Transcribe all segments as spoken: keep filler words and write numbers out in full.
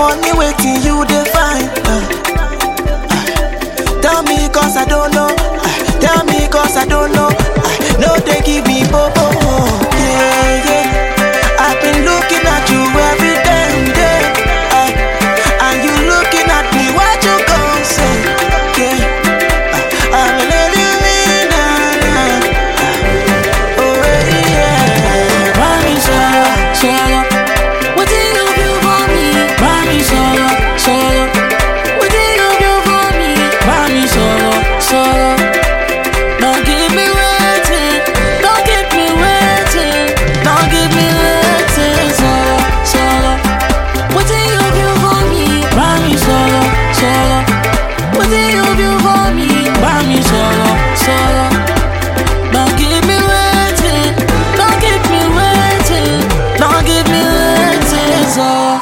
money waiting you define. Uh, uh, tell me cause I don't know. Uh, tell me cause I don't know. Uh, no, they give me bobo. Yeah, yeah. I've been looking at you every damn day. Uh, and you looking at me, what you gon' say? Yeah. Uh, I'm a lady.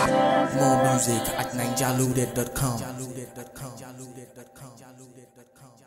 More music at ninja loaded dot com.